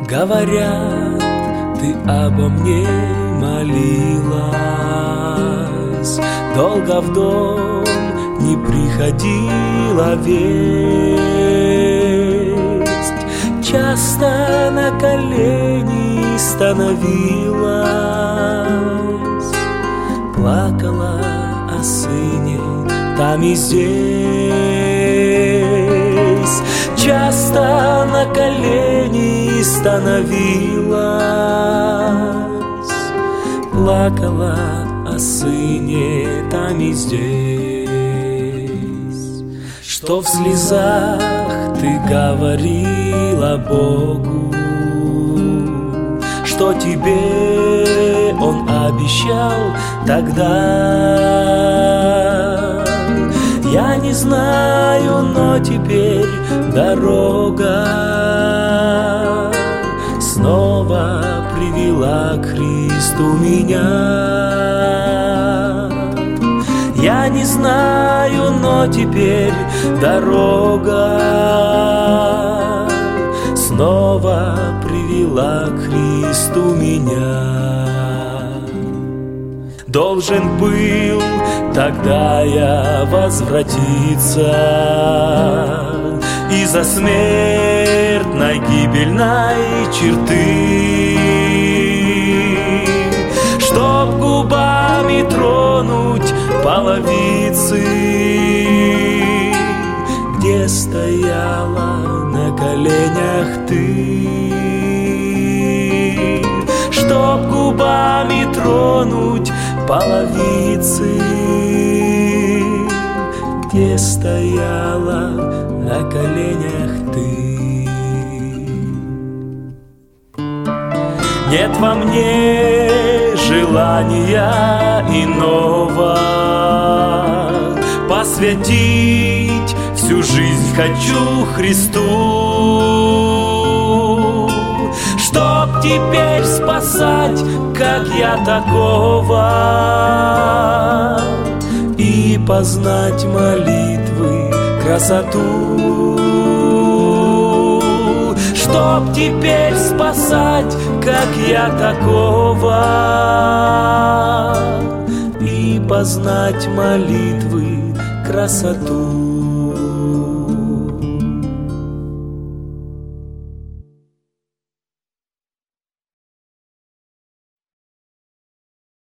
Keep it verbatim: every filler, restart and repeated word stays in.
Говорят, ты обо мне молилась, долго в дом не приходила весть, часто на колени становилась, плакала о сыне там и здесь, часто на колени становилась, плакала о сыне там и здесь. Что в слезах ты говорила Богу, что тебе Он обещал тогда. Я не знаю, но теперь дорога снова привела к Христу меня. Я не знаю, но теперь дорога снова привела к Христу меня. Должен был тогда я возвратиться из-за смертной гибельной черты, чтоб губами тронуть половицы, где стояла на коленях ты, чтоб губами тронуть половицы, где стояла на коленях ты. Нет во мне желания иного, посвятить всю жизнь хочу Христу, чтоб теперь спасать, как я такого, и познать молитвы красоту, чтоб теперь спасать, как я такого, и познать молитвы красоту.